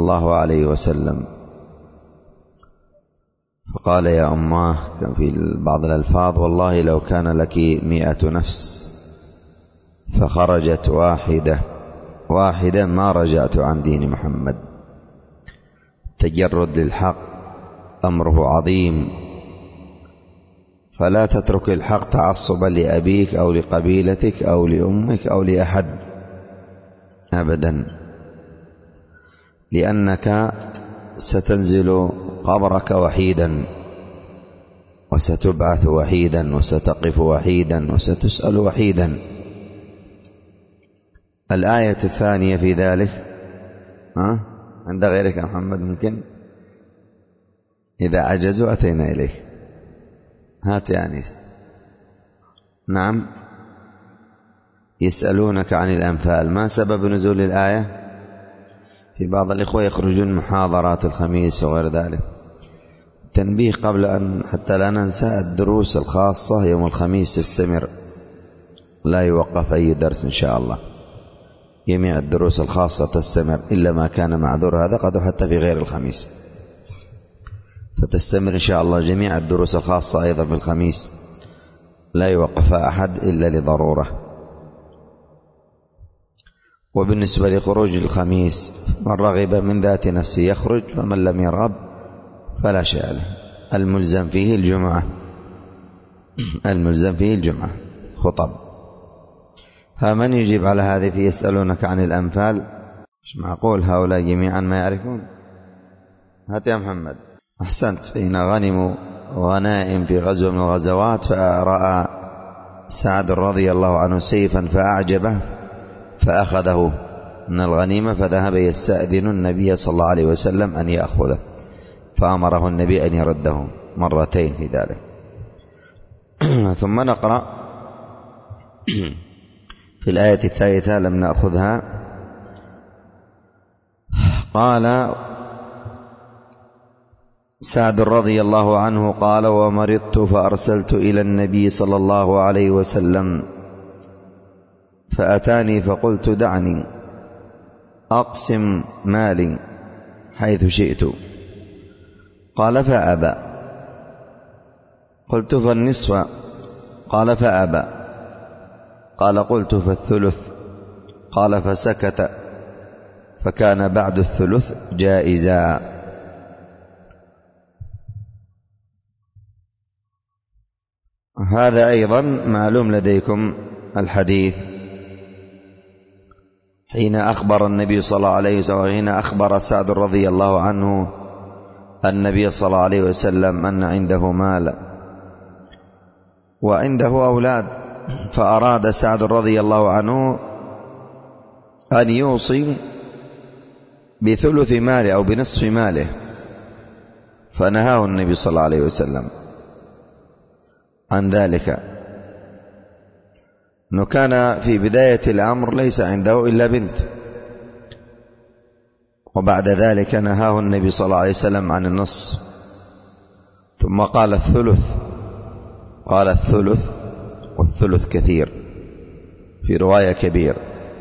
الله عليه وسلم فقال يا أماه، كان في بعض الألفاظ: والله لو كان لك 100 نفس فخرجت واحدة ما رجعت عن دين محمد. تجرد للحق أمره عظيم، فلا تترك الحق تعصبا لأبيك أو لقبيلتك أو لأمك أو لأحد أبدا، لأنك ستنزل قبرك وحيدا، وستبعث وحيدا، وستقف وحيدا، وستسأل وحيدا. الآية الثانية في ذلك عند غيرك يا محمد، ممكن إذا عجزوا أتينا إليك. هات يا أنيس. نعم. يسألونك عن الأنفال، ما سبب نزول الآية؟ في بعض الإخوة يخرجون محاضرات الخميس وغير ذلك. تنبيه قبل أن حتى لا ننسى: الدروس الخاصة يوم الخميس تستمر، لا يوقف أي درس إن شاء الله. جميع الدروس الخاصة تستمر إلا ما كان معذور، هذا قد حتى في غير الخميس، فتستمر إن شاء الله جميع الدروس الخاصة أيضا في الخميس، لا يوقف أحد إلا لضرورة. وبالنسبة لخروج الخميس، من رغب من ذات نفسه يخرج، فمن لم يرغب فلا شيء له. الملزم فيه الجمعة، الملزم فيه الجمعة خطب. فمن يجيب على هذه في يسألونك عن الأنفال؟ مش معقول هؤلاء جميعا ما يعرفون. هات يا محمد. أحسنت. فإن غنموا غنائم في غزوة من الغزوات، فرأى سعد رضي الله عنه سيفا فأعجبه فأخذه من الغنيمة، فذهب يستأذن النبي صلى الله عليه وسلم أن يأخذه، فأمره النبي أن يرده مرتين في ذلك. ثم نقرأ في الآية الثالثة، لم نأخذها. قال سعد رضي الله عنه قال: ومرضت فأرسلت إلى النبي صلى الله عليه وسلم فأتاني فقلت: دعني أقسم مالي حيث شئت. قال: فأبى. قلت: فالنصف. قال: فأبى. قال: قلت: فالثلث. قال: فسكت، فكان بعد الثلث جائزا. هذا أيضا معلوم لديكم الحديث، حين أخبر النبي صلى الله عليه وسلم، حين أخبر سعد رضي الله عنه النبي صلى الله عليه وسلم أن عنده مال وعنده أولاد، فأراد سعد رضي الله عنه أن يوصي بثلث ماله أو بنصف ماله، فنهاه النبي صلى الله عليه وسلم عن ذلك. أنه كان في بداية الأمر ليس عنده إلا بنت، وبعد ذلك نهاه النبي صلى الله عليه وسلم عن النصف، ثم قال الثلث. قال الثلث، والثلث كثير، في رواية كبير.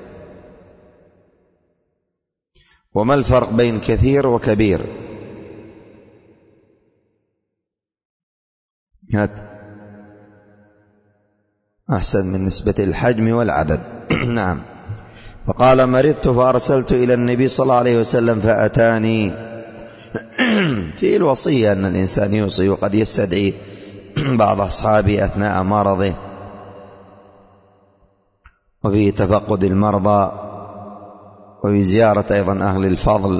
وما الفرق بين كثير وكبير؟ هات. أحسن، من نسبة الحجم والعدد. نعم. فقال: مرضت فأرسلت إلى النبي صلى الله عليه وسلم فأتاني. في الوصية أن الإنسان يوصي، وقد يستدعي بعض أصحابه أثناء مرضه، وفي تفقد المرضى، وفي زيارة أيضا أهل الفضل،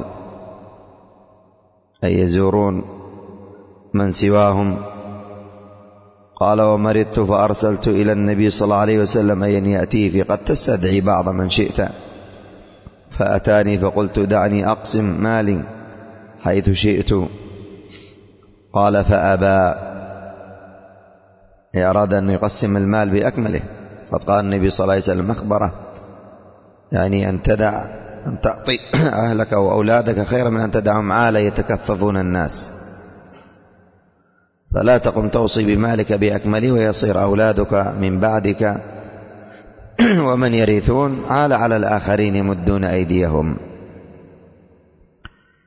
أي يزورون من سواهم. قال: ومرضت فأرسلت إلى النبي صلى الله عليه وسلم أن يأتيه، في قد تستدعي بعض من شئت. فأتاني فقلت: دعني أقسم مالي حيث شئت. قال: فأبى. أراد أن يقسم المال بأكمله، قد قال النبي صلى الله عليه وسلم أخبره، يعني أن تعطي أهلك وأولادك خير من أن تدعهم عالة يتكففون الناس. فلا تقم توصي بمالك بأكمله ويصير أولادك من بعدك ومن يرثون عال على الآخرين يمدون أيديهم.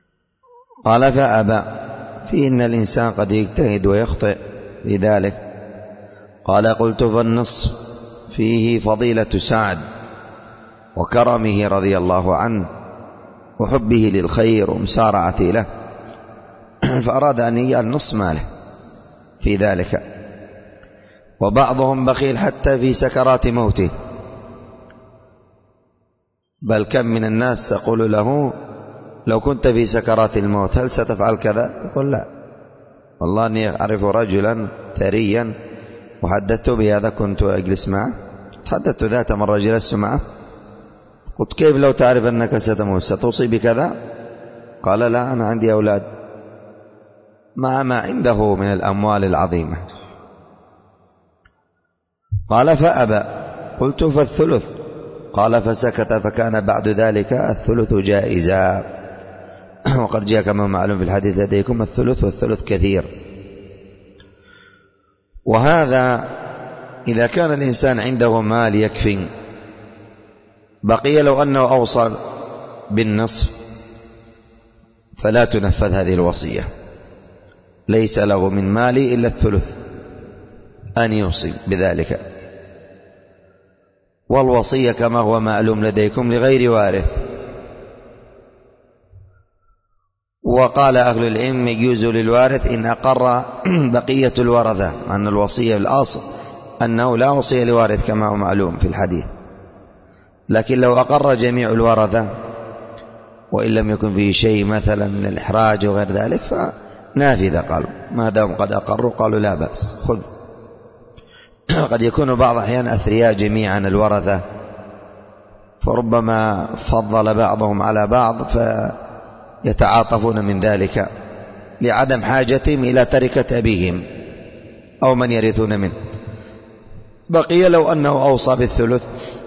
قال فأبى، في إن الإنسان قد يجتهد ويخطئ في ذلك. قال قلت فالنصف فيه فضيلة سعد وكرمه رضي الله عنه وحبه للخير ومسارعته له، فأراد أن يجعل نصف ماله في ذلك. وبعضهم بخيل حتى في سكرات موته، بل كم من الناس تقول له لو كنت في سكرات الموت هل ستفعل كذا؟ يقول لا والله أني أعرف رجلا ثريا وحدثت بهذا، كنت أجلس معه، تحدثت ذات مرة جلست معه، قلت كيف لو تعرف أنك ستموت ستوصي بكذا؟ قال لا، أنا عندي أولاد، مع ما عنده من الأموال العظيمة. قال فأبى، قلت فالثلث؟ قال فسكت، فكان بعد ذلك الثلث جائزا. وقد جاء كما معلوم في الحديث لديكم الثلث، والثلث كثير. وهذا إذا كان الإنسان عنده مال يكفي، بقي لو أنه أوصى بالنصف فلا تنفذ هذه الوصية، ليس له من مالي إلا الثلث أن يوصي بذلك. والوصية كما هو معلوم لديكم لغير وارث. وقال أهل العلم يجوز للوارث إن أقر بقية الورثة، أن الوصية الأصل أنه لا وصية لوارث كما هو معلوم في الحديث، لكن لو أقر جميع الورثة وإن لم يكن فيه شيء مثلا من الإحراج وغير ذلك فنافذة، قالوا ما دام قد أقروا قالوا لا بأس خذ. قد يكون بعض أحيان أثرياء جميعا الورثة، فربما فضل بعضهم على بعض فيتعاطفون من ذلك لعدم حاجتهم إلى تركة أبيهم أو من يرثون منه. بقي لو أنه أوصى بالثلث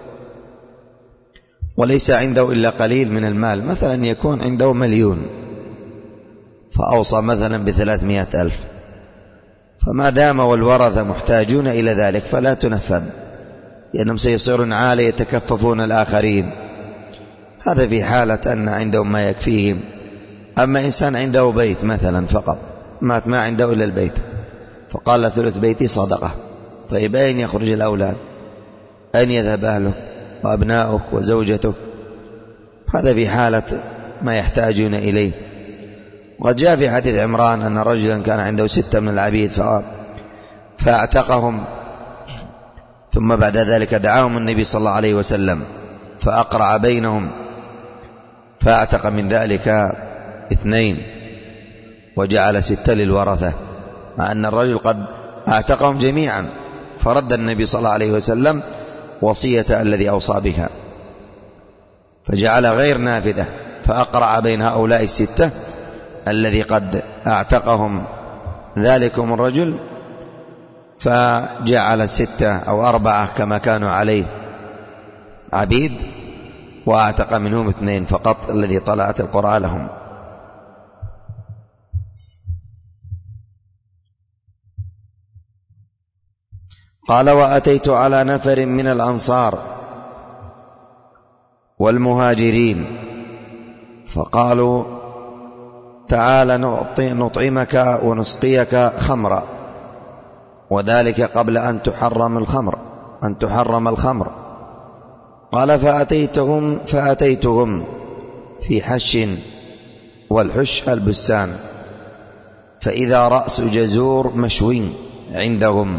وليس عنده إلا قليل من المال، مثلا يكون عنده 1,000,000 فأوصى مثلا ب300,000، فما دام والورثة محتاجون إلى ذلك فلا تنفذ، لأنهم سيصيرون عالة يتكففون الآخرين. هذا في حالة أن عندهم ما يكفيهم. أما إنسان عنده بيت مثلا فقط، مات ما عنده إلا البيت، فقال ثلث بيتي صدقة، طيب أين يخرج الأولاد؟ أين يذهب أهله وأبناؤك وزوجتك؟ هذا في حالة ما يحتاجون إليه. وقد جاء في حديث عمران أن رجلا كان عنده 6 من العبيد فاعتقهم، ثم بعد ذلك دعاهم النبي صلى الله عليه وسلم فأقرع بينهم فاعتق من ذلك 2 وجعل 6 للورثة، مع أن الرجل قد اعتقهم جميعا، فرد النبي صلى الله عليه وسلم وصية الذي أوصى بها فجعل غير نافذة، فأقرع بين هؤلاء 6 الذي قد اعتقهم ذلكم الرجل، فجعل 6 أو 4 كما كانوا عليه عبيد، واعتق منهم 2 فقط الذي طلعت القرعة لهم. قال وأتيت على نفر من الأنصار والمهاجرين فقالوا تعال نطعمك ونسقيك خمرا، وذلك قبل أن تحرم الخمر. قال فأتيتهم في حش، والحش البستان، فإذا رأس جزور مشوي عندهم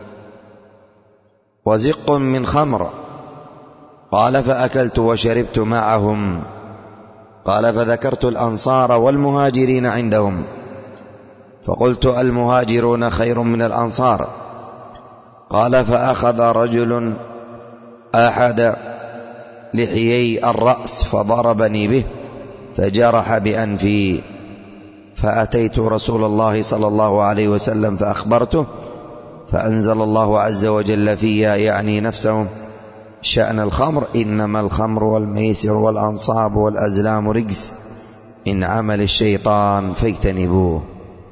وزق من خمر. قال فأكلت وشربت معهم. قال فذكرت الأنصار والمهاجرين عندهم، فقلت المهاجرون خير من الأنصار. قال فأخذ رجل أحد لحيي الرأس فضربني به فجرح بأنفي، فأتيت رسول الله صلى الله عليه وسلم فأخبرته، فأنزل الله عز وجل فيها يعني نفسه شأن الخمر: إنما الخمر والميسر والأنصاب والأزلام رجس من عمل الشيطان فاجتنبوه.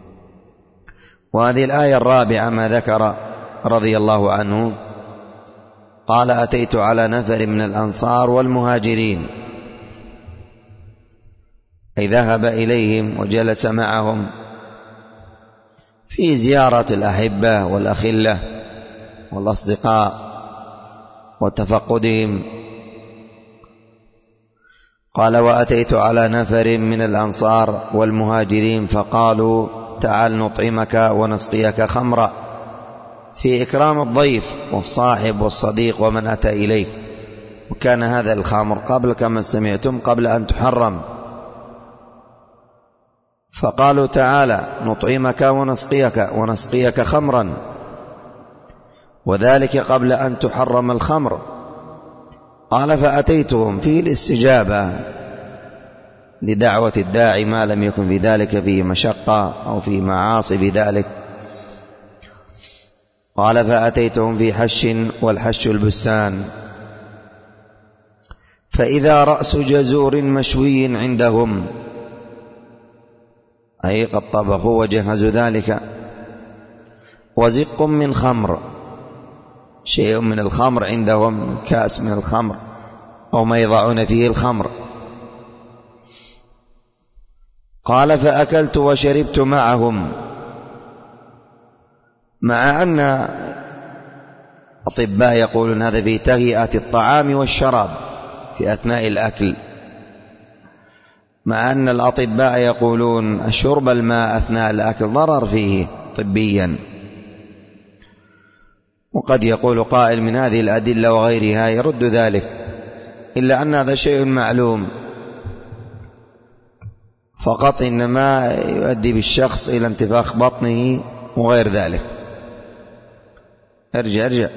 وهذه الآية الرابعة ما ذكر رضي الله عنه، قال أتيت على نفر من الأنصار والمهاجرين، أي ذهب إليهم وجلس معهم في زيارة الأحبة والأخلة والأصدقاء وتفقدهم. قال: وأتيت على نفر من الأنصار والمهاجرين فقالوا: تعال نطعمك ونسقيك خمرا، في إكرام الضيف والصاحب والصديق ومن أتى إليه. وكان هذا الخمر قبل كما سمعتم قبل أن تحرم، فقالوا: تعالى نطعمك ونسقيك خمرا، وذلك قبل أن تحرم الخمر. قال: فأتيتهم فيه الاستجابة لدعوة الداعي ما لم يكن في ذلك فيه مشقة أو في معاصي بذلك. قال: فأتيتهم في حش، والحش البستان، فإذا رأس جزور مشوي عندهم، أي قد طبخوا وجهزوا ذلك، وزق من خمر، شيء من الخمر عندهم، كأس من الخمر أو ما يضعون فيه الخمر. قال: فأكلت وشربت معهم، مع أن أطباء يقولون هذا في تهيئة الطعام والشراب في أثناء الأكل، مع أن الأطباء يقولون شرب الماء أثناء الأكل ضرر فيه طبيا. وقد يقول قائل من هذه الأدلة وغيرها يرد ذلك، إلا أن هذا شيء معلوم، فقط إنما يؤدي بالشخص إلى انتفاخ بطنه وغير ذلك. ارجع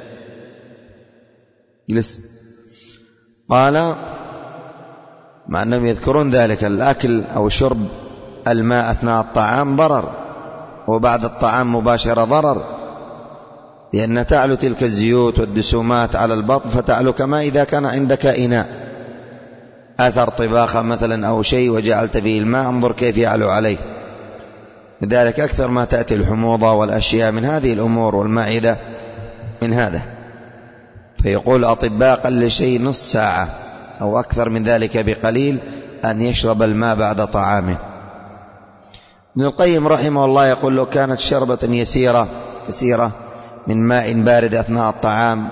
جلس. قال: مع أنهم يذكرون ذلك، الأكل أو شرب الماء أثناء الطعام ضرر، وبعد الطعام مباشرة ضرر، لأن تعلو تلك الزيوت والدسومات على البطن، فتعلو كما إذا كان عندك إناء أثر طباخة مثلا أو شيء وجعلت فيه الماء، انظر كيف يعلو عليه. لذلك أكثر ما تأتي الحموضة والأشياء من هذه الأمور، والمعدة من هذا. فيقول الأطباء قل شيء نص ساعة أو أكثر من ذلك بقليل أن يشرب الماء بعد طعامه. ابن القيم رحمه الله يقول: لو كانت شربة كثيرة من ماء بارد أثناء الطعام.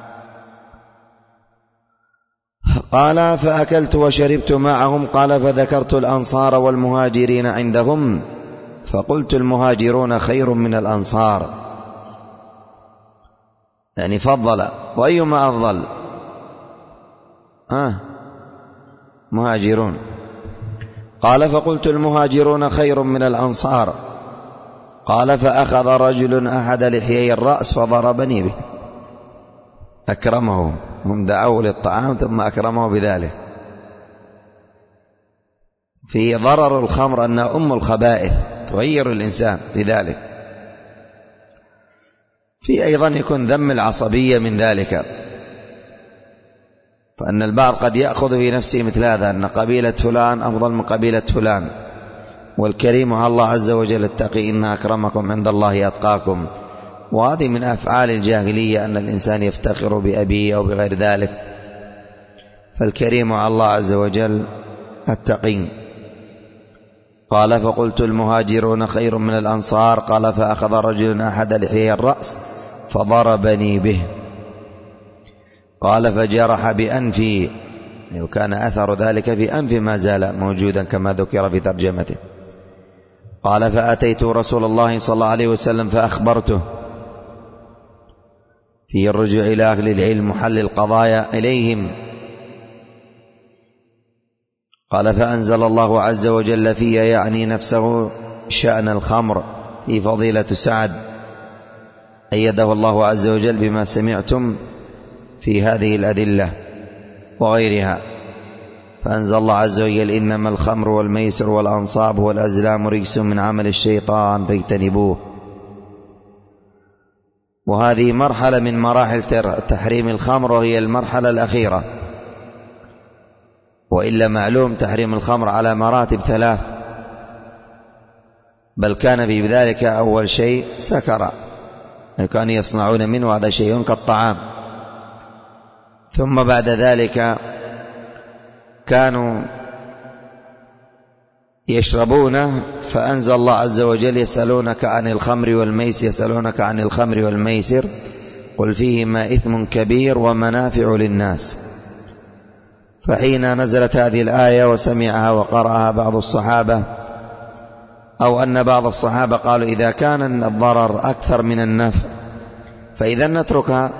قال: فأكلت وشربت معهم. قال: فذكرت الأنصار والمهاجرين عندهم، فقلت: المهاجرون خير من الأنصار، يعني فضل. وأيما أفضل؟ مهاجرون. قال: فقلت: المهاجرون خير من الأنصار. قال: فأخذ رجل أحد لحيي الرأس فضربني به. أكرمه، هم دعوا للطعام ثم أكرمه بذلك. في ضرر الخمر أنها أم الخبائث، تغير الإنسان في ذلك. في أيضا يكون ذم العصبية من ذلك، فأن البعض قد يأخذ في نفسه مثل هذا، أن قبيلة فلان أفضل من قبيلة فلان، والكريم على الله عز وجل التقي إن أكرمكم عند الله أتقاكم. وهذه من أفعال الجاهلية، أن الإنسان يفتخر بأبيه أو بغير ذلك، فالكريم على الله عز وجل التقي. قال: فقلت: المهاجرون خير من الأنصار. قال: فأخذ رجل أحد لحيي الرأس فضربني به. قال: فجرح بأنفي، وكان أثر ذلك في أنف ما زال موجودا كما ذكر في ترجمته. قال: فأتيت رسول الله صلى الله عليه وسلم فأخبرته، في الرجوع إلى أهل العلم محل القضايا إليهم. قال: فأنزل الله عز وجل في يعني نفسه شأن الخمر في فضيلة سعد، أيده الله عز وجل بما سمعتم في هذه الأدلة وغيرها. فأنزل الله عز وجل: إنما الخمر والميسر والأنصاب والأزلام رجس من عمل الشيطان فاجتنبوه. وهذه مرحلة من مراحل تحريم الخمر، وهي المرحلة الأخيرة، وإلا معلوم تحريم الخمر على مراتب 3، بل كان في ذلك أول شيء سكر، كانوا يصنعون منه هذا شيء كالطعام، ثم بعد ذلك كانوا يشربونه، فأنزل الله عز وجل يسألونك عن الخمر والميسر قل فيهما إثم كبير ومنافع للناس. فحين نزلت هذه الآية وسمعها وقرأها بعض الصحابة، أو أن بعض الصحابة قالوا إذا كان الضرر أكثر من النفع فإذا نتركها،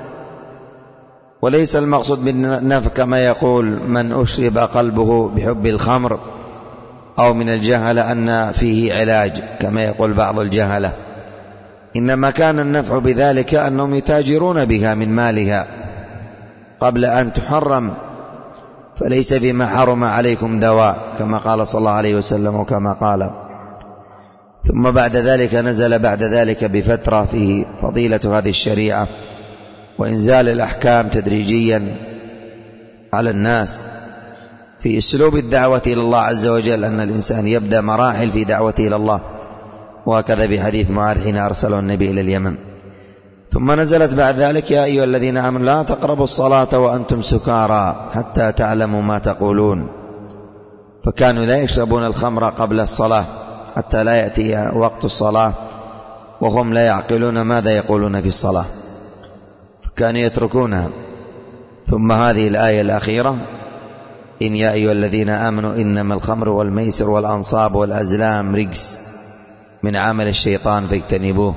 وليس المقصود بالنفع كما يقول من أشرب قلبه بحب الخمر، أو من الجهلة أن فيه علاج كما يقول بعض الجهلة، إنما كان النفع بذلك أنهم يتاجرون بها من مالها قبل أن تحرم، فليس فيما حرم عليكم دواء كما قال صلى الله عليه وسلم وكما قال. ثم بعد ذلك نزل بعد ذلك بفترة فيه فضيلة هذه الشريعة وإنزال الأحكام تدريجيا على الناس في أسلوب الدعوة إلى الله عز وجل، أن الإنسان يبدأ مراحل في دعوته إلى الله، وهكذا بحديث معاذ حين أرسله النبي إلى اليمن. ثم نزلت بعد ذلك يا أيها الذين آمنوا لا تقربوا الصلاة وأنتم سكارى حتى تعلموا ما تقولون، فكانوا لا يشربون الخمر قبل الصلاة حتى لا يأتي وقت الصلاة وهم لا يعقلون ماذا يقولون في الصلاة، فكانوا يتركونها. ثم هذه الآية الأخيرة إن يا أيها الذين آمنوا إنما الخمر والميسر والأنصاب والأزلام رجس من عمل الشيطان فاجتنبوه.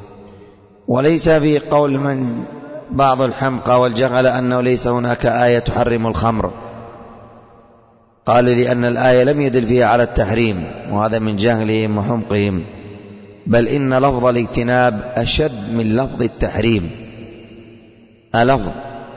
وليس في قول من بعض الحمقى والجهلة أنه ليس هناك آية تحرم الخمر، قال لأن الآية لم يدل فيها على التحريم، وهذا من جهلهم وحمقهم، بل إن لفظ الاجتناب أشد من لفظ التحريم. لفظ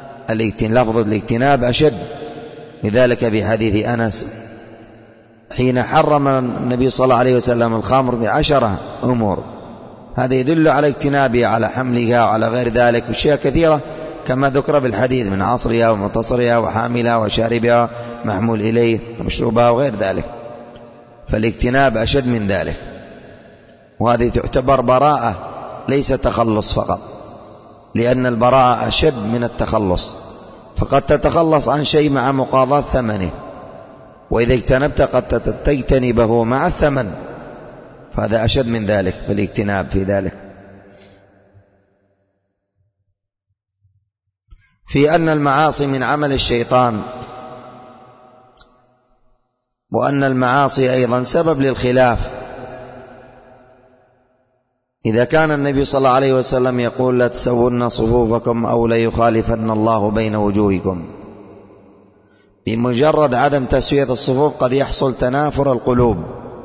الاجتناب أشد، لذلك في حديث أنس حين حرم النبي صلى الله عليه وسلم الخمر ب10 أمور، هذا يدل على اجتنابها، على حملها وعلى غير ذلك وشيء كثيرة كما ذكر في الحديث من عصرها ومنتصرها وحاملها وشاربها محمول إليه ومشروبها وغير ذلك، فالاجتناب أشد من ذلك، وهذه تعتبر براءة ليس تخلص فقط، لأن البراءة أشد من التخلص، فقد تتخلص عن شيء مع مقاضاة ثمنه، وإذا اجتنبت قد تجتنبه مع الثمن، فهذا أشد من ذلك بالاجتناب في ذلك. في أن المعاصي من عمل الشيطان، وأن المعاصي أيضا سبب للخلاف. إذا كان النبي صلى الله عليه وسلم يقول لا تسوون صفوفكم أو لا يخالفن الله بين وجوهكم، بمجرد عدم تسوية الصفوف قد يحصل تنافر القلوب،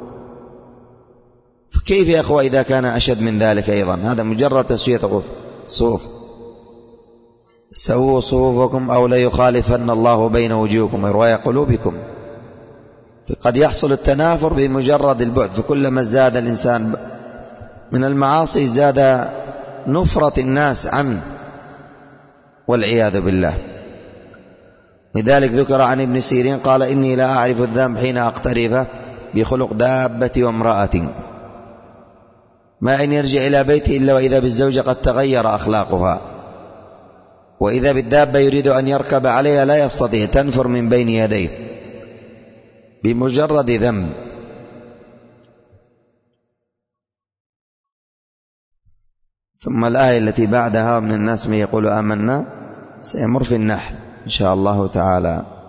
فكيف يا أخوة إذا كان أشد من ذلك أيضا؟ هذا مجرد تسوية الصفوف، سووا صفوفكم أو لا يخالفن الله بين وجوهكم، رواية قلوبكم، فقد يحصل التنافر بمجرد البعد، فكلما زاد الإنسان من المعاصي زاد نفرة الناس عنه والعياذ بالله. لذلك ذكر عن ابن سيرين قال إني لا أعرف الذنب حين أقترفه بخلق دابة وامرأة، ما إن يرجع إلى بيته إلا وإذا بالزوجة قد تغير أخلاقها، وإذا بالدابة يريد أن يركب عليها لا يستطيع، تنفر من بين يديه بمجرد ذنب. ثم الآية التي بعدها من الناس من يقول آمنا سيمر في النحل إن شاء الله تعالى.